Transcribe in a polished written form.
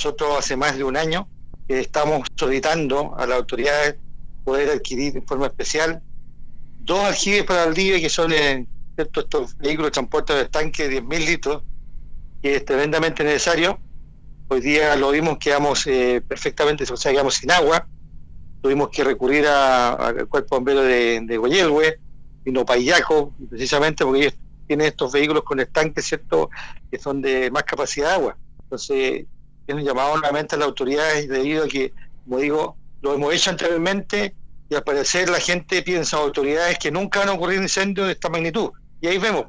nosotros hace más de un año que estamos solicitando a las autoridades poder adquirir en forma especial 2 aljibes para Valdivia, que son estos vehículos de transporte de estanque de 10.000 litros, que es tremendamente necesario. Hoy día lo vimos, quedamos perfectamente, o sea, quedamos sin agua. Tuvimos que recurrir al Cuerpo Bombero de Coyelhue, vino Paillaco, precisamente porque ellos tienen estos vehículos con estanques, ¿cierto?, que son de más capacidad de agua. Entonces, es un llamado nuevamente a las autoridades debido a que, como digo, lo hemos hecho anteriormente y al parecer la gente piensa, autoridades, que nunca van a ocurrir incendios de esta magnitud. Y ahí vemos.